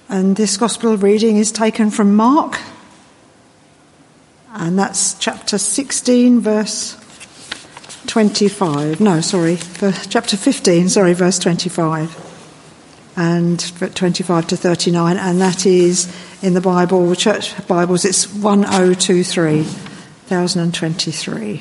And this gospel reading is taken from Mark, and that's chapter 16, verse 25. Chapter 15, verse 25. And 25 to 39, and that is in the Bible, the Church Bibles, it's 1023, 1023.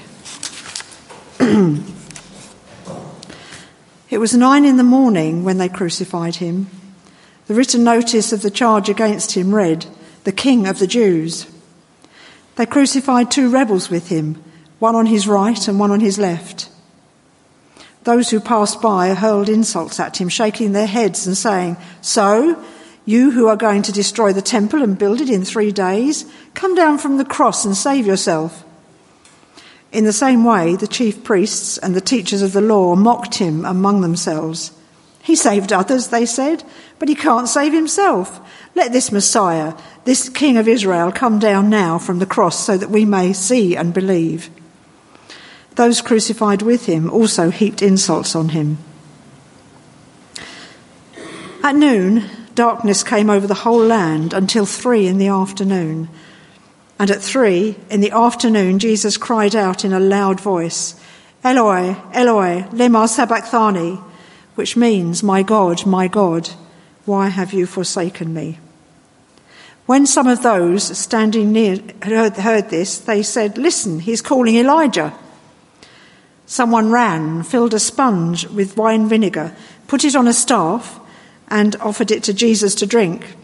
It was 9 a.m. when they crucified him. The written notice of the charge against him read, "The King of the Jews." They crucified 2 rebels with him, one on his right and one on his left. Those who passed by hurled insults at him, shaking their heads and saying, "So, you who are going to destroy the temple and build it in 3 days, come down from the cross and save yourself." In the same way, the chief priests and the teachers of the law mocked him among themselves. "He saved others," they said, "but he can't save himself. Let this Messiah, this King of Israel, come down now from the cross so that we may see and believe." Those crucified with him also heaped insults on him. At noon, darkness came over the whole land until 3 p.m. And at 3 p.m, Jesus cried out in a loud voice, "Eloi, Eloi, lema sabachthani," which means, my God, why have you forsaken me?" When some of those standing near heard this, they said, "Listen, he's calling Elijah." Someone ran, filled a sponge with wine vinegar, put it on a staff, and offered it to Jesus to drink.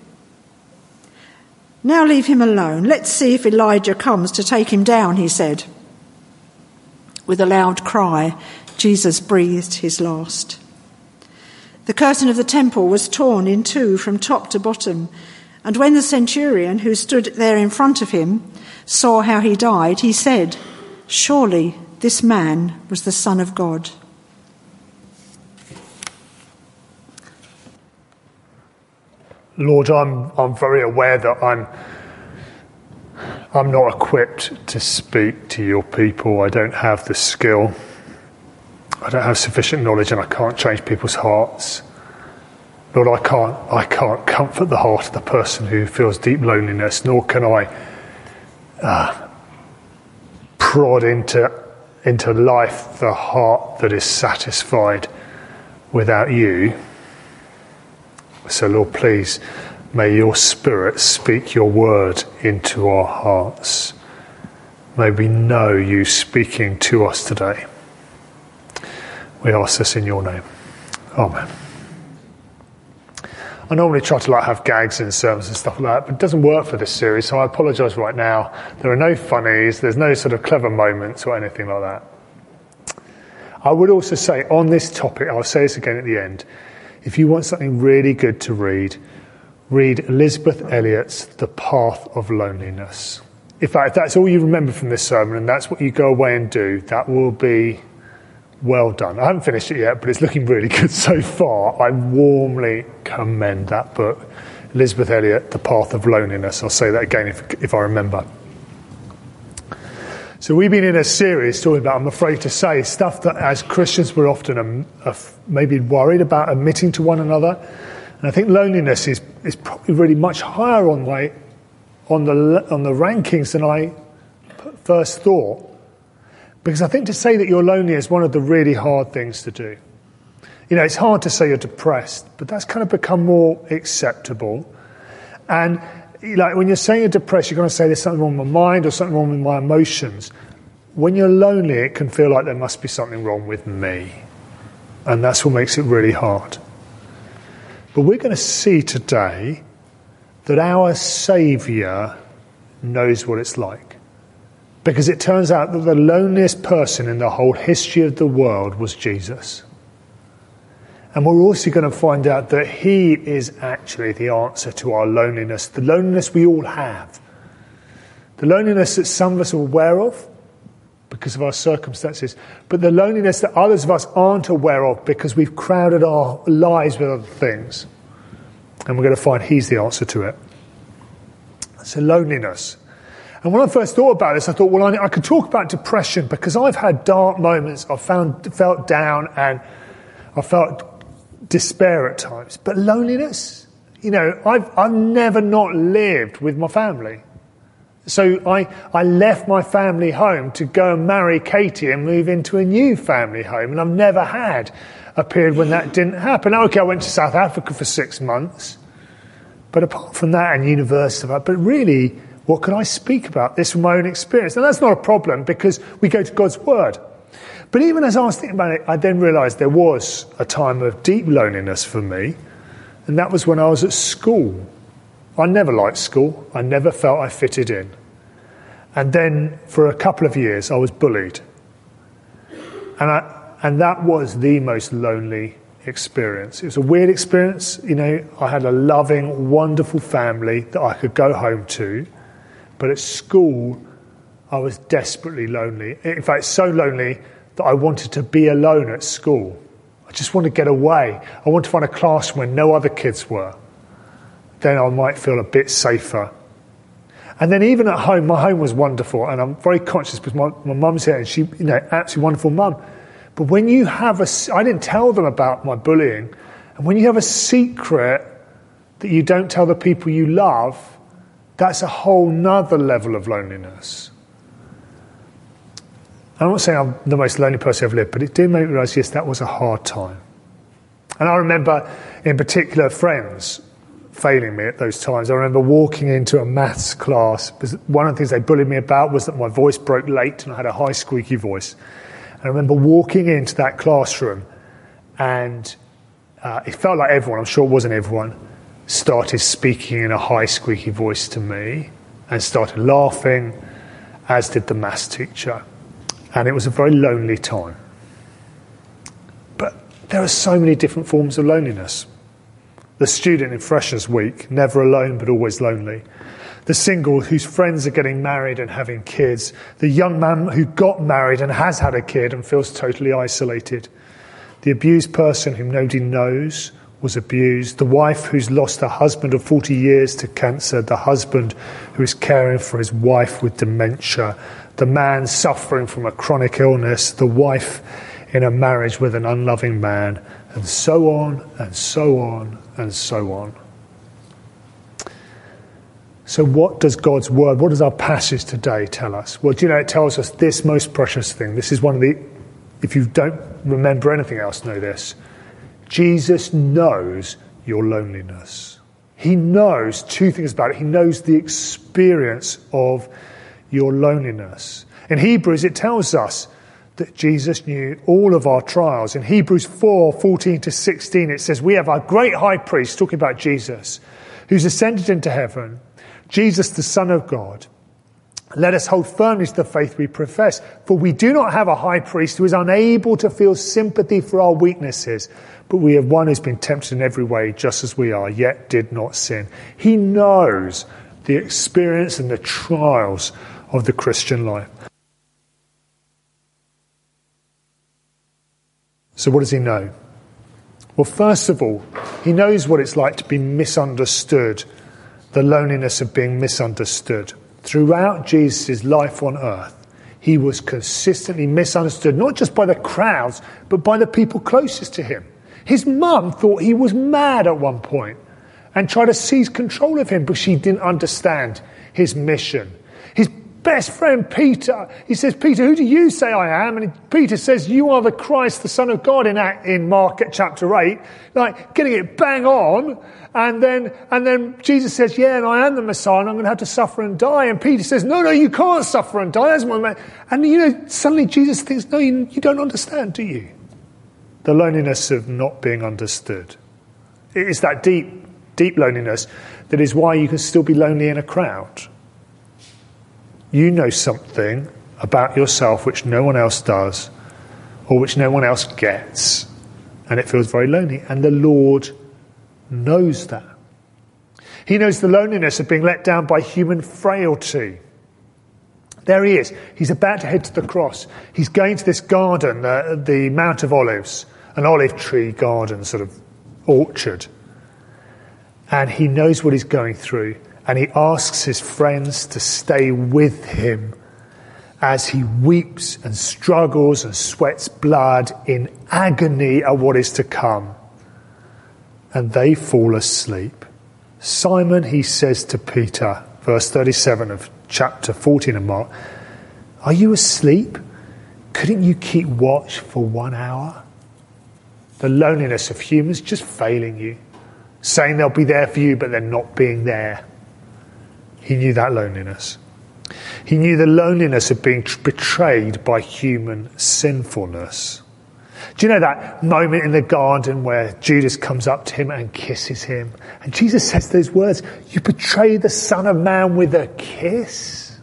"Now leave him alone. Let's see if Elijah comes to take him down," he said. With a loud cry, Jesus breathed his last. The curtain of the temple was torn in 2 from top to bottom, and when the centurion who stood there in front of him saw how he died, he said, "Surely this man was the Son of God." Lord, I'm very aware that I'm not equipped to speak to your people. I don't have the skill. I don't have sufficient knowledge, and I can't change people's hearts. Lord, I can't comfort the heart of the person who feels deep loneliness, nor can I prod into life the heart that is satisfied without you. So, Lord, please, may your Spirit speak your word into our hearts. May we know you speaking to us today. We ask this in your name. Amen. I normally try to have gags in sermons and stuff like that, but it doesn't work for this series, so I apologise right now. There are no funnies, there's no sort of clever moments or anything like that. I would also say on this topic, I'll say this again at the end, if you want something really good to read Elisabeth Elliot's The Path of Loneliness. In fact, if that's all you remember from this sermon and that's what you go away and do, that will be well done. I haven't finished it yet, but it's looking really good so far. I warmly commend that book. Elisabeth Elliot, The Path of Loneliness. I'll say that again if I remember. So we've been in a series talking about, I'm afraid to say, stuff that as Christians we're often maybe worried about admitting to one another. And I think loneliness is probably really much higher on the rankings than I first thought. Because I think to say that you're lonely is one of the really hard things to do. You know, it's hard to say you're depressed, but that's kind of become more acceptable. And like when you're saying you're depressed, you're going to say there's something wrong with my mind or something wrong with my emotions. When you're lonely, it can feel like there must be something wrong with me. And that's what makes it really hard. But we're going to see today that our Saviour knows what it's like. Because it turns out that the loneliest person in the whole history of the world was Jesus. And we're also going to find out that he is actually the answer to our loneliness, the loneliness we all have. The loneliness that some of us are aware of because of our circumstances, but the loneliness that others of us aren't aware of because we've crowded our lives with other things. And we're going to find he's the answer to it. So loneliness. And when I first thought about this, I thought, well, I could talk about depression because I've had dark moments. I've felt down and I felt despair at times. But loneliness? I've never not lived with my family. So I left my family home to go and marry Katie and move into a new family home. And I've never had a period when that didn't happen. Okay, I went to South Africa for 6 months. But apart from that and university, but really, what can I speak about this from my own experience? And that's not a problem because we go to God's word. But even as I was thinking about it, I then realised there was a time of deep loneliness for me. And that was when I was at school. I never liked school. I never felt I fitted in. And then for a couple of years, I was bullied. And that was the most lonely experience. It was a weird experience. I had a loving, wonderful family that I could go home to. But at school, I was desperately lonely. In fact, so lonely that I wanted to be alone at school. I just wanted to get away. I wanted to find a classroom where no other kids were. Then I might feel a bit safer. And then even at home, my home was wonderful, and I'm very conscious because my mum's here, and she, absolutely wonderful mum. But when you have I didn't tell them about my bullying, and when you have a secret that you don't tell the people you love, that's a whole nother level of loneliness. I'm not saying I'm the most lonely person I've ever lived, but it did make me realise, yes, that was a hard time. And I remember, in particular, friends failing me at those times. I remember walking into a maths class, because one of the things they bullied me about was that my voice broke late and I had a high squeaky voice. And I remember walking into that classroom and it felt like everyone, I'm sure it wasn't everyone, started speaking in a high squeaky voice to me and started laughing, as did the maths teacher. And it was a very lonely time. But there are so many different forms of loneliness. The student in Freshers Week, never alone but always lonely. The single whose friends are getting married and having kids. The young man who got married and has had a kid and feels totally isolated. The abused person whom nobody knows was abused. The wife who's lost her husband of 40 years to cancer. The husband who is caring for his wife with dementia. The man suffering from a chronic illness. The wife in a marriage with an unloving man. And so on, and so on, and so on. So what does God's word, what does our passage today tell us? Well, it tells us this most precious thing. This is one of the, if you don't remember anything else, know this. Jesus knows your loneliness. He knows two things about it. He knows the experience of your loneliness. In Hebrews, it tells us that Jesus knew all of our trials. In Hebrews 4:14-16, it says, we have our great high priest, talking about Jesus, who's ascended into heaven, Jesus, the Son of God. Let us hold firmly to the faith we profess, for we do not have a high priest who is unable to feel sympathy for our weaknesses, but we have one who's been tempted in every way, just as we are, yet did not sin. He knows the experience and the trials of the Christian life. So what does he know? Well, first of all, he knows what it's like to be misunderstood, the loneliness of being misunderstood. Throughout Jesus' life on earth, he was consistently misunderstood, not just by the crowds, but by the people closest to him. His mum thought he was mad at one point and tried to seize control of him because she didn't understand his mission. His best friend Peter, he says, Peter, who do you say I am? And Peter says, you are the Christ, the Son of God, in Mark chapter 8, like getting it bang on. And then Jesus says, yeah, and I am the Messiah, and I'm going to have to suffer and die. And Peter says, no, you can't suffer and die. That's my man. And suddenly Jesus thinks, no, you don't understand, do you? The loneliness of not being understood. It's that deep, deep loneliness that is why you can still be lonely in a crowd. You know something about yourself which no one else does, or which no one else gets, and it feels very lonely. And the Lord knows that. He knows the loneliness of being let down by human frailty. There he is. He's about to head to the cross. He's going to this garden, the Mount of Olives, an olive tree garden, sort of orchard. And he knows what he's going through. And he asks his friends to stay with him as he weeps and struggles and sweats blood in agony at what is to come. And they fall asleep. Simon, he says to Peter, verse 37 of chapter 14 of Mark, are you asleep? Couldn't you keep watch for 1 hour? The loneliness of humans just failing you, saying they'll be there for you, but they're not being there. He knew that loneliness. He knew the loneliness of being betrayed by human sinfulness. Do you know that moment in the garden where Judas comes up to him and kisses him? And Jesus says those words, you betray the Son of Man with a kiss?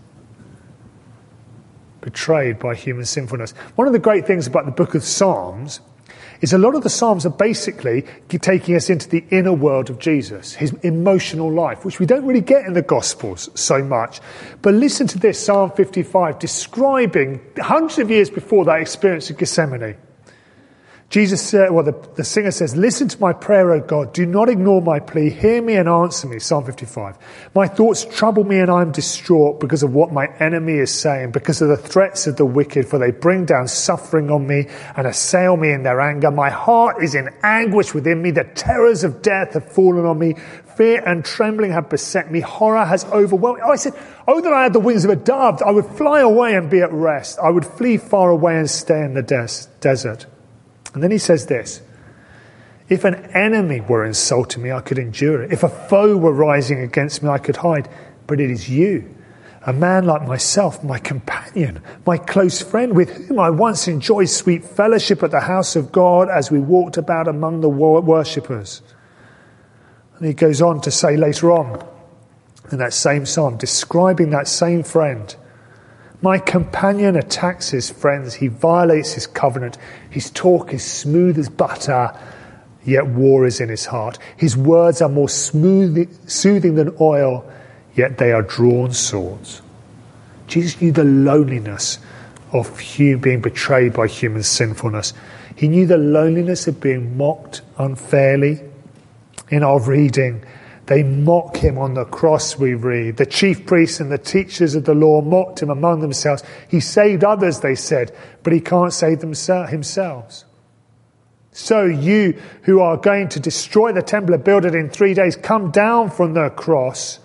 Betrayed by human sinfulness. One of the great things about the book of Psalms is a lot of the Psalms are basically taking us into the inner world of Jesus, his emotional life, which we don't really get in the Gospels so much. But listen to this, Psalm 55, describing hundreds of years before that experience of Gethsemane. Jesus said, the singer says, listen to my prayer, O God. Do not ignore my plea. Hear me and answer me. Psalm 55. My thoughts trouble me and I am distraught because of what my enemy is saying, because of the threats of the wicked, for they bring down suffering on me and assail me in their anger. My heart is in anguish within me. The terrors of death have fallen on me. Fear and trembling have beset me. Horror has overwhelmed me. I said, oh, that I had the wings of a dove. I would fly away and be at rest. I would flee far away and stay in the desert. And then he says this, if an enemy were insulting me, I could endure it. If a foe were rising against me, I could hide. But it is you, a man like myself, my companion, my close friend, with whom I once enjoyed sweet fellowship at the house of God as we walked about among the worshippers. And he goes on to say later on in that same psalm, describing that same friend, my companion attacks his friends. He violates his covenant. His talk is smooth as butter, yet war is in his heart. His words are more soothing than oil, yet they are drawn swords. Jesus knew the loneliness of being betrayed by human sinfulness. He knew the loneliness of being mocked unfairly. In our reading, they mock him on the cross, we read. The chief priests and the teachers of the law mocked him among themselves. He saved others, they said, but he can't save himself. So you who are going to destroy the temple and build it in 3 days, come down from the cross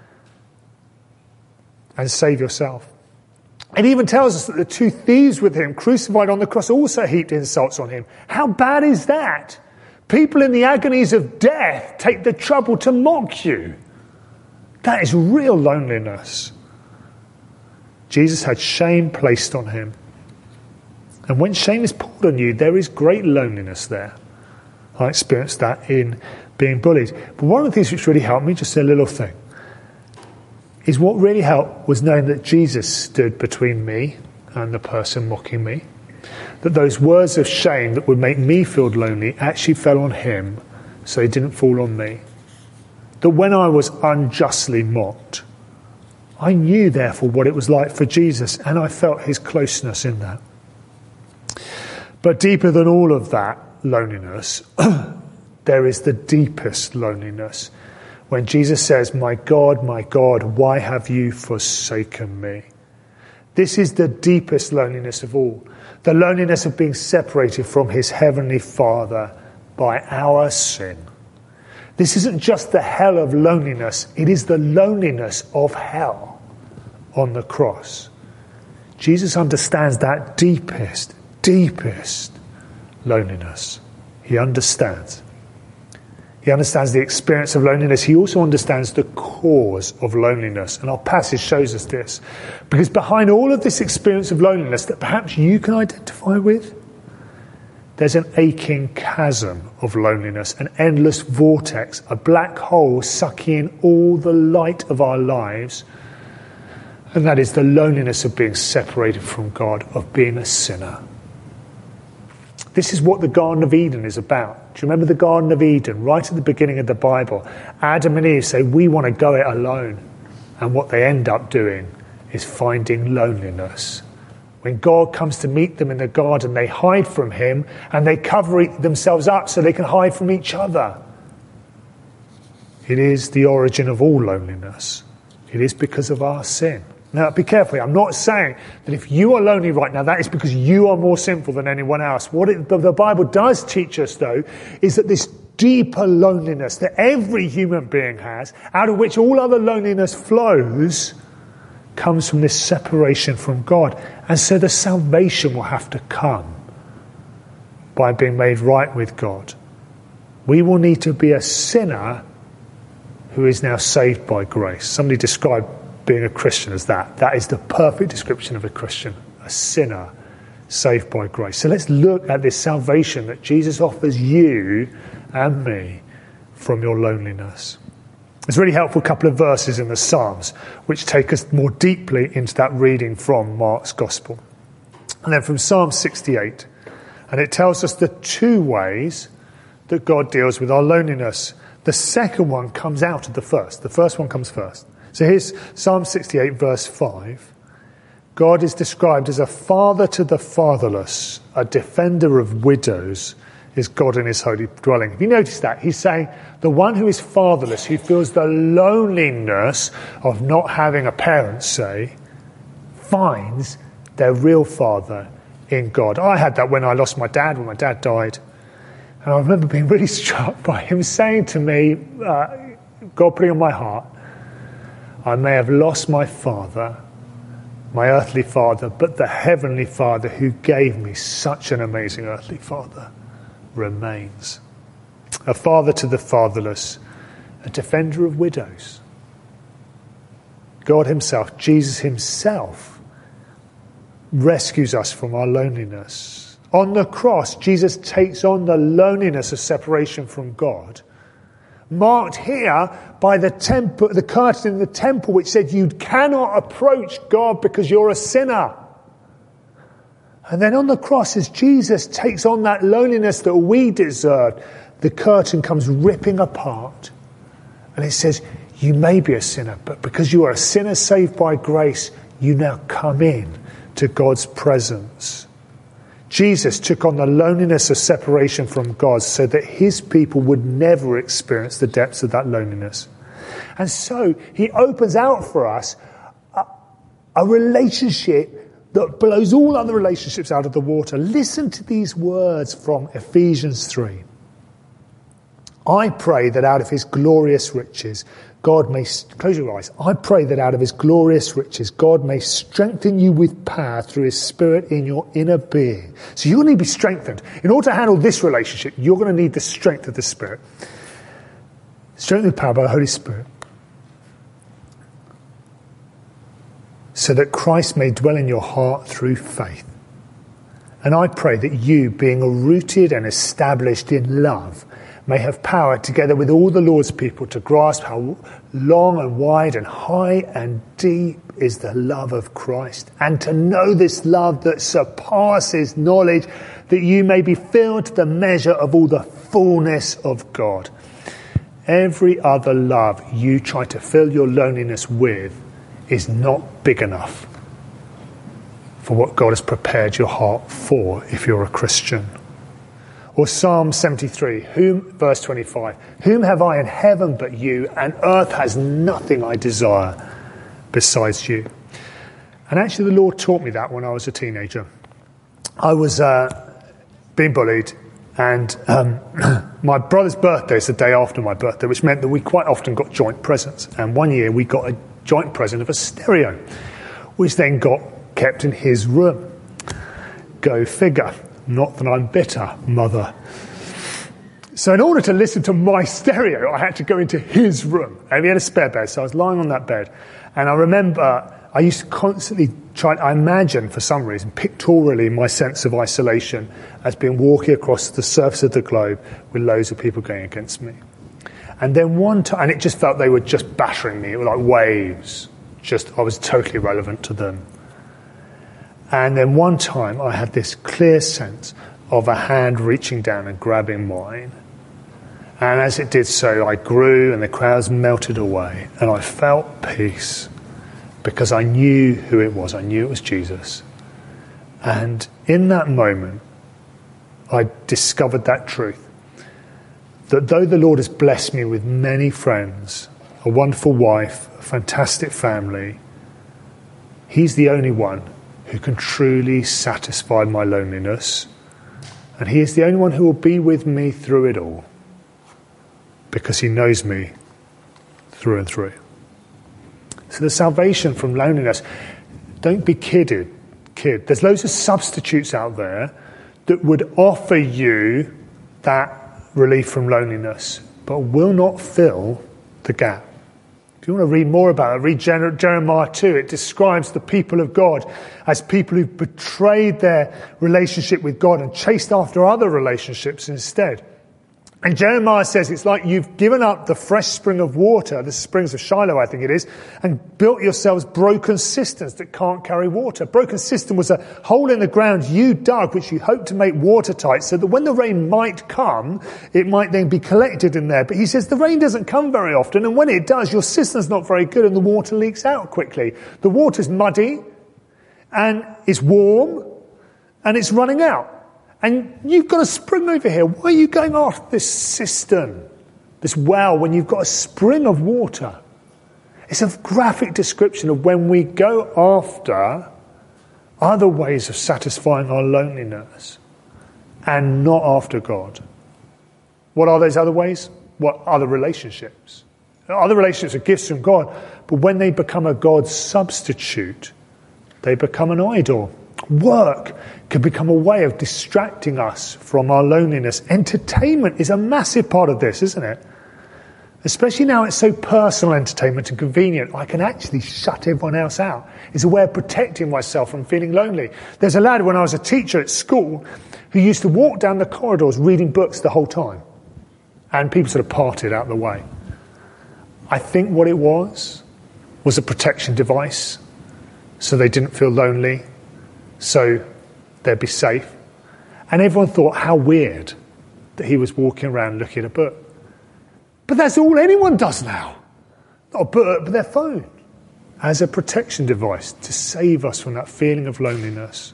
and save yourself. It even tells us that the two thieves with him, crucified on the cross, also heaped insults on him. How bad is that? People in the agonies of death take the trouble to mock you. That is real loneliness. Jesus had shame placed on him. And when shame is poured on you, there is great loneliness there. I experienced that in being bullied. But one of the things which really helped me, just a little thing, is what really helped was knowing that Jesus stood between me and the person mocking me. That those words of shame that would make me feel lonely actually fell on him, so they didn't fall on me. That when I was unjustly mocked, I knew therefore what it was like for Jesus, and I felt his closeness in that. But deeper than all of that loneliness, there is the deepest loneliness. When Jesus says, my God, why have you forsaken me? This is the deepest loneliness of all. The loneliness of being separated from his heavenly Father by our sin. This isn't just the hell of loneliness, it is the loneliness of hell on the cross. Jesus understands that deepest loneliness. He understands. He understands the experience of loneliness. He also understands the cause of loneliness. And our passage shows us this. Because behind all of this experience of loneliness that perhaps you can identify with, there's an aching chasm of loneliness, an endless vortex, a black hole sucking in all the light of our lives. And that is the loneliness of being separated from God, of being a sinner. This is what the Garden of Eden is about. Do you remember the Garden of Eden? Right at the beginning of the Bible, Adam and Eve say, we want to go it alone. And what they end up doing is finding loneliness. When God comes to meet them in the garden, they hide from him and they cover themselves up so they can hide from each other. It is the origin of all loneliness. It is because of our sin. Now, be careful. I'm not saying that if you are lonely right now, that is because you are more sinful than anyone else. What the Bible does teach us, though, is that this deeper loneliness that every human being has, out of which all other loneliness flows, comes from this separation from God. And so the salvation will have to come by being made right with God. We will need to be a sinner who is now saved by grace. Somebody described being a Christian as that. That is the perfect description of a Christian, a sinner saved by grace. So let's look at this salvation that Jesus offers you and me from your loneliness. It's a really helpful couple of verses in the Psalms which take us more deeply into that reading from Mark's Gospel. And then from Psalm 68, and it tells us the two ways that God deals with our loneliness. The second one comes out of the first. The first one comes first. So here's Psalm 68 verse 5. God is described as a father to the fatherless, a defender of widows, is God in his holy dwelling. Have you noticed that? He's saying the one who is fatherless, who feels the loneliness of not having a parent, say, finds their real father in God. I had that when I lost my dad, when my dad died. And I remember being really struck by him saying to me, God putting on my heart, I may have lost my father, my earthly father, but the heavenly Father who gave me such an amazing earthly father remains. A father to the fatherless, a defender of widows. God himself, Jesus himself, rescues us from our loneliness. On the cross, Jesus takes on the loneliness of separation from God, marked here by the temple, the curtain in the temple which said you cannot approach God because you're a sinner. And then on the cross, as Jesus takes on that loneliness that we deserved, the curtain comes ripping apart. And it says, you may be a sinner, but because you are a sinner saved by grace, you now come in to God's presence. Jesus took on the loneliness of separation from God so that his people would never experience the depths of that loneliness. And so he opens out for us a relationship that blows all other relationships out of the water. Listen to these words from Ephesians 3. I pray that out of his glorious riches, God may, close your eyes, I pray that out of his glorious riches, God may strengthen you with power through his Spirit in your inner being. So you're going to be strengthened. In order to handle this relationship, you're going to need the strength of the Spirit. Strengthened with power by the Holy Spirit. So that Christ may dwell in your heart through faith. And I pray that you, being rooted and established in love, may have power together with all the Lord's people to grasp how long and wide and high and deep is the love of Christ, and to know this love that surpasses knowledge, that you may be filled to the measure of all the fullness of God. Every other love you try to fill your loneliness with is not big enough for what God has prepared your heart for if you're a Christian. Or Psalm 73, verse 25, whom have I in heaven but you, and earth has nothing I desire besides you. And actually the Lord taught me that when I was a teenager. I was being bullied, and my brother's birthday is the day after my birthday, which meant that we quite often got joint presents. And one year we got a joint present of a stereo, which then got kept in his room. Go figure. Not that I'm bitter, mother. So in order to listen to my stereo, I had to go into his room. And he had a spare bed, so I was lying on that bed. And I remember I used to constantly I imagine, for some reason, pictorially, my sense of isolation as being walking across the surface of the globe with loads of people going against me. And then one time, and it just felt they were just battering me. It was like waves. I was totally irrelevant to them. And then one time I had this clear sense of a hand reaching down and grabbing mine. And as it did so, I grew and the crowds melted away. And I felt peace because I knew who it was. I knew it was Jesus. And in that moment, I discovered that truth. That though the Lord has blessed me with many friends, a wonderful wife, a fantastic family, he's the only one who can truly satisfy my loneliness. And he is the only one who will be with me through it all. because he knows me through and through. So the salvation from loneliness, don't be kid. There's loads of substitutes out there that would offer you that relief from loneliness, but will not fill the gap. If you want to read more about it, read Jeremiah 2. It describes the people of God as people who've betrayed their relationship with God and chased after other relationships instead. And Jeremiah says it's like you've given up the fresh spring of water, the springs of Shiloh I think it is, and built yourselves broken cisterns that can't carry water. Broken cistern was a hole in the ground you dug which you hoped to make watertight so that when the rain might come, it might then be collected in there. But he says the rain doesn't come very often, and when it does, your cistern's not very good and the water leaks out quickly. The water's muddy and it's warm and it's running out. And you've got a spring over here. Why are you going after this cistern, this well, when you've got a spring of water? It's a graphic description of when we go after other ways of satisfying our loneliness and not after God. What are those other ways? What other relationships? Other relationships are gifts from God, but when they become a God substitute, they become an idol. Work can become a way of distracting us from our loneliness. Entertainment is a massive part of this, isn't it? Especially now it's so personal entertainment and convenient. I can actually shut everyone else out. It's a way of protecting myself from feeling lonely. There's a lad when I was a teacher at school who used to walk down the corridors reading books the whole time. And people sort of parted out of the way. I think what it was a protection device so they didn't feel lonely, so they'd be safe. And everyone thought how weird that he was walking around looking at a book. But that's all anyone does now. Not a book, but their phone. As a protection device to save us from that feeling of loneliness.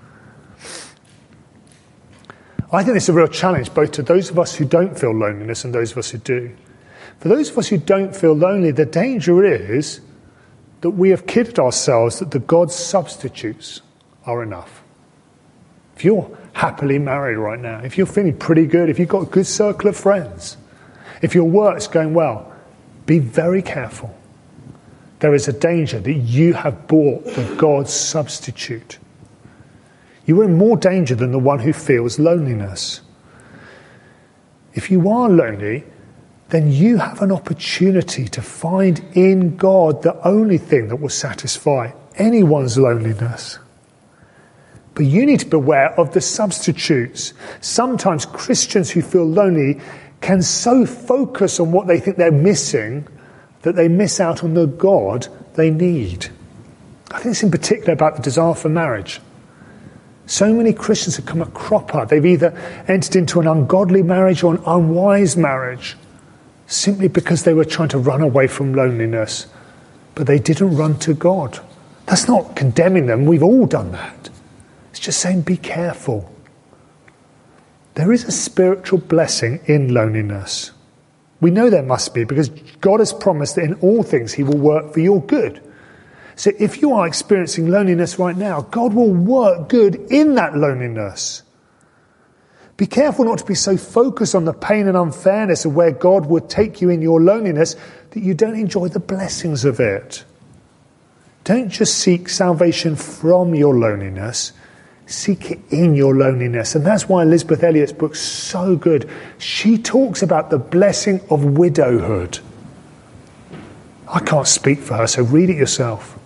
I think it's a real challenge both to those of us who don't feel loneliness and those of us who do. For those of us who don't feel lonely, the danger is that we have kidded ourselves that the God substitutes are enough. If you're happily married right now, if you're feeling pretty good, if you've got a good circle of friends, if your work's going well, be very careful. There is a danger that you have bought the God substitute. You are in more danger than the one who feels loneliness. If you are lonely, then you have an opportunity to find in God the only thing that will satisfy anyone's loneliness. But you need to be aware of the substitutes. Sometimes Christians who feel lonely can so focus on what they think they're missing that they miss out on the God they need. I think it's in particular about the desire for marriage. So many Christians have come a cropper. They've either entered into an ungodly marriage or an unwise marriage simply because they were trying to run away from loneliness, but they didn't run to God. That's not condemning them. We've all done that. It's just saying be careful. There is a spiritual blessing in loneliness. We know there must be because God has promised that in all things he will work for your good. So if you are experiencing loneliness right now, God will work good in that loneliness. Be careful not to be so focused on the pain and unfairness of where God would take you in your loneliness that you don't enjoy the blessings of it. Don't just seek salvation from your loneliness. Seek it in your loneliness. And that's why Elizabeth Elliot's book's so good. She talks about the blessing of widowhood. I can't speak for her, so read it yourself.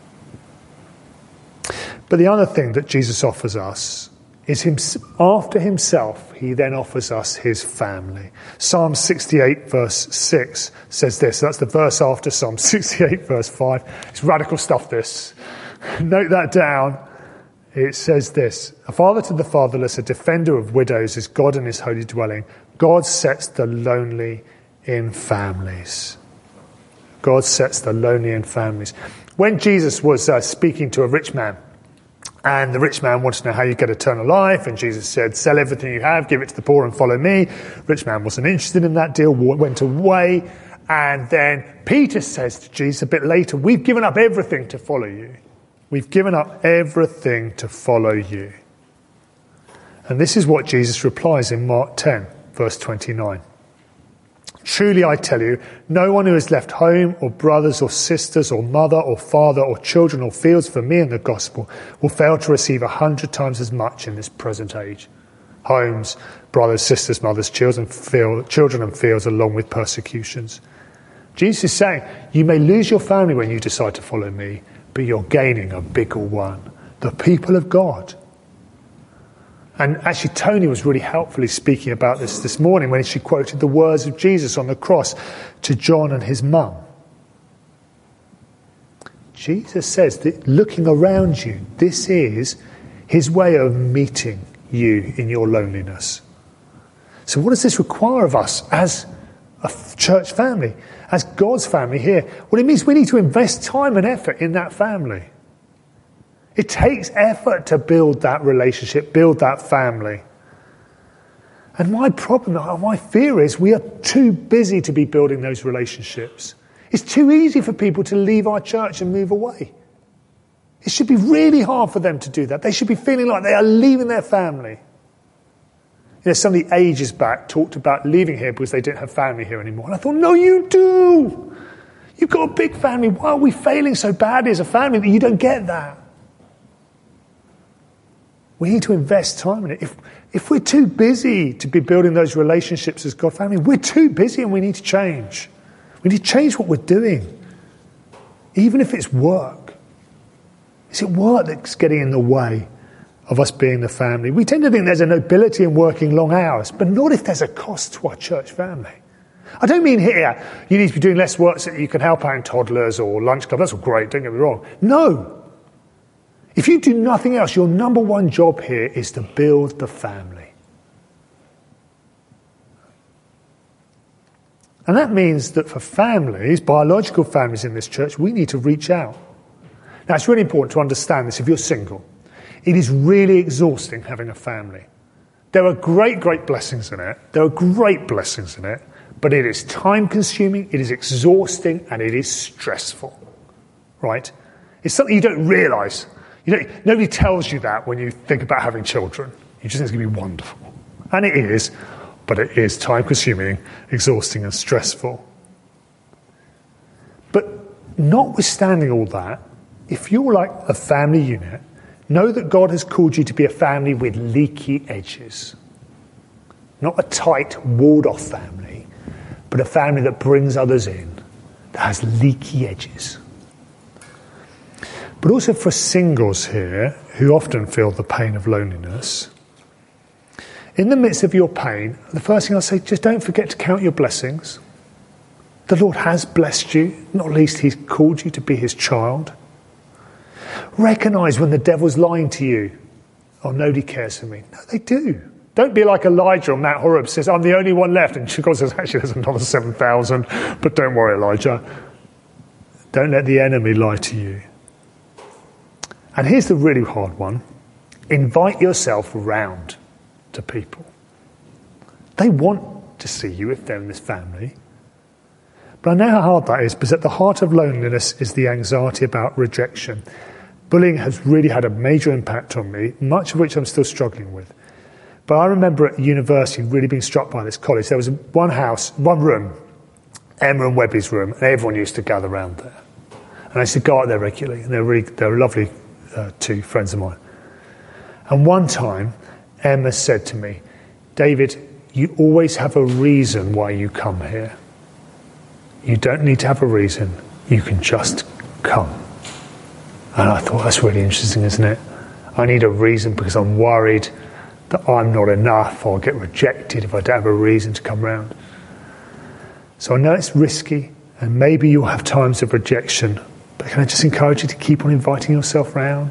But the other thing that Jesus offers us is after himself, he then offers us his family. Psalm 68 verse 6 says this. That's the verse after Psalm 68 verse 5. It's radical stuff, this. Note that down. It says this: a father to the fatherless, a defender of widows is God in his holy dwelling. God sets the lonely in families. God sets the lonely in families. When Jesus was speaking to a rich man, and the rich man wanted to know how you get eternal life, and Jesus said, sell everything you have, give it to the poor and follow me. Rich man wasn't interested in that deal, went away. And then Peter says to Jesus a bit later, we've given up everything to follow you. We've given up everything to follow you. And this is what Jesus replies in Mark 10, verse 29. Truly I tell you, no one who has left home or brothers or sisters or mother or father or children or fields for me and the gospel will fail to receive 100 times as much in this present age. Homes, brothers, sisters, mothers, children and fields along with persecutions. Jesus is saying, you may lose your family when you decide to follow me, but you're gaining a bigger one, the people of God. And actually, Tony was really helpfully speaking about this morning when she quoted the words of Jesus on the cross to John and his mum. Jesus says that looking around you, this is his way of meeting you in your loneliness. So what does this require of us as a church family, as God's family here? Well, it means we need to invest time and effort in that family. It takes effort to build that relationship, build that family. And my fear is we are too busy to be building those relationships. It's too easy for people to leave our church and move away. It should be really hard for them to do that. They should be feeling like they are leaving their family. You know, somebody ages back talked about leaving here because they didn't have family here anymore. And I thought, no, you do. You've got a big family. Why are we failing so badly as a family that you don't get that? We need to invest time in it. If we're too busy to be building those relationships as God family, we're too busy and we need to change. We need to change what we're doing. Even if it's work. Is it work that's getting in the way of us being the family? We tend to think there's a nobility in working long hours, but not if there's a cost to our church family. I don't mean here you need to be doing less work so that you can help out in toddlers or lunch club. That's all great, don't get me wrong. No. If you do nothing else, your number one job here is to build the family. And that means that for families, biological families in this church, we need to reach out. Now, it's really important to understand this if you're single. It is really exhausting having a family. There are great, great blessings in it. But it is time-consuming, it is exhausting, and it is stressful. Right? It's something you don't realise. Nobody tells you that when you think about having children. You just think it's going to be wonderful. And it is, but it is time-consuming, exhausting and stressful. But notwithstanding all that, if you're like a family unit, know that God has called you to be a family with leaky edges. Not a tight, walled-off family, but a family that brings others in, that has leaky edges. But also for singles here, who often feel the pain of loneliness, in the midst of your pain, the first thing I'll say, just don't forget to count your blessings. The Lord has blessed you, not least he's called you to be his child. Recognise when the devil's lying to you. Oh, nobody cares for me. No, they do. Don't be like Elijah on Mount Horeb says, I'm the only one left. And God says, actually, there's another 7,000. But don't worry, Elijah. Don't let the enemy lie to you. And here's the really hard one. Invite yourself round to people. They want to see you if they're in this family. But I know how hard that is, because at the heart of loneliness is the anxiety about rejection. Bullying has really had a major impact on me, much of which I'm still struggling with. But I remember at university really being struck by this college. There was one room, Emma and Webby's room, and everyone used to gather around there. And I used to go out there regularly, and they were lovely two friends of mine. And one time, Emma said to me, David, you always have a reason why you come here. You don't need to have a reason. You can just come. And I thought, that's really interesting, isn't it? I need a reason because I'm worried that I'm not enough or I'll get rejected if I don't have a reason to come round. So I know it's risky and maybe you'll have times of rejection, but can I just encourage you to keep on inviting yourself round?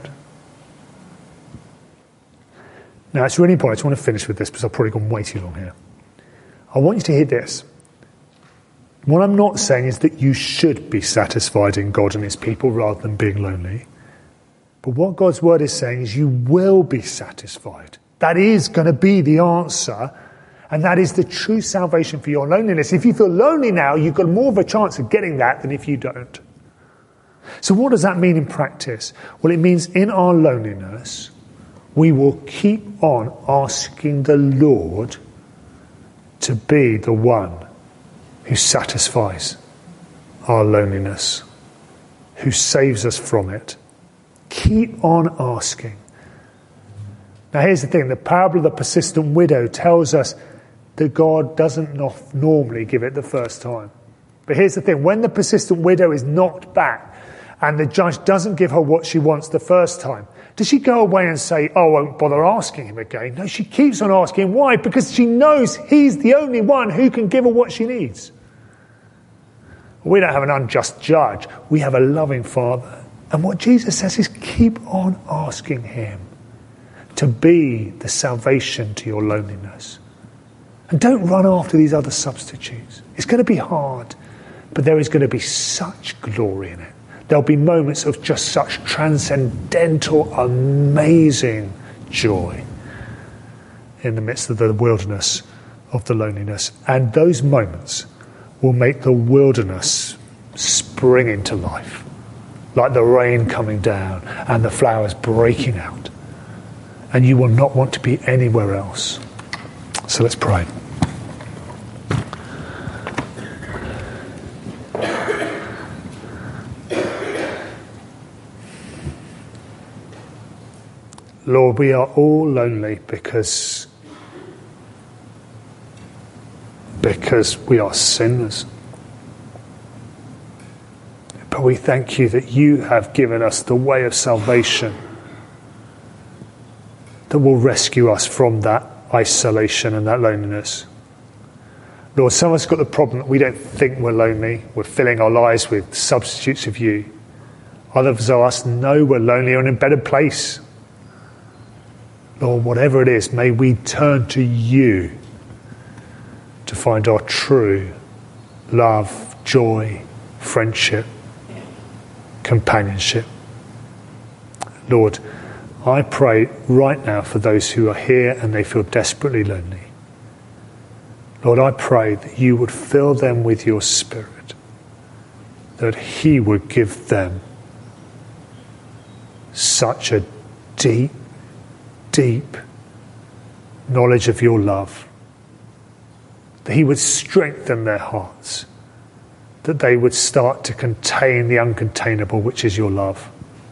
Now, it's really important. I just want to finish with this because I've probably gone way too long here. I want you to hear this. What I'm not saying is that you should be satisfied in God and his people rather than being lonely. But what God's word is saying is you will be satisfied. That is going to be the answer. And that is the true salvation for your loneliness. If you feel lonely now, you've got more of a chance of getting that than if you don't. So what does that mean in practice? Well, it means in our loneliness, we will keep on asking the Lord to be the one who satisfies our loneliness, who saves us from it. Keep on asking. Now here's the thing, the parable of the persistent widow tells us that God doesn't normally give it the first time. But here's the thing, when the persistent widow is knocked back and the judge doesn't give her what she wants the first time, does she go away and say, oh, I won't bother asking him again? No, she keeps on asking. Why? Because she knows he's the only one who can give her what she needs. We don't have an unjust judge. We have a loving Father. And what Jesus says is keep on asking him to be the salvation to your loneliness. And don't run after these other substitutes. It's going to be hard, but there is going to be such glory in it. There'll be moments of just such transcendental, amazing joy in the midst of the wilderness of the loneliness. And those moments will make the wilderness spring into life, like the rain coming down and the flowers breaking out. And you will not want to be anywhere else. So let's pray. Lord, we are all lonely because we are sinners. But we thank you that you have given us the way of salvation that will rescue us from that isolation and that loneliness. Lord, some of us got the problem that we don't think we're lonely. We're filling our lives with substitutes of you. Others of us know we're lonely or in a better place. Lord, whatever it is, may we turn to you to find our true love, joy, friendship, companionship. Lord, I pray right now for those who are here and they feel desperately lonely. Lord, I pray that you would fill them with your Spirit, that he would give them such a deep, deep knowledge of your love, that he would strengthen their hearts, that they would start to contain the uncontainable, which is your love,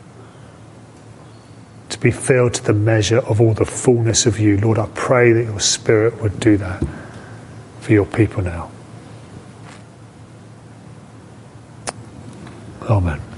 to be filled to the measure of all the fullness of you. Lord, I pray that your Spirit would do that for your people now. Amen.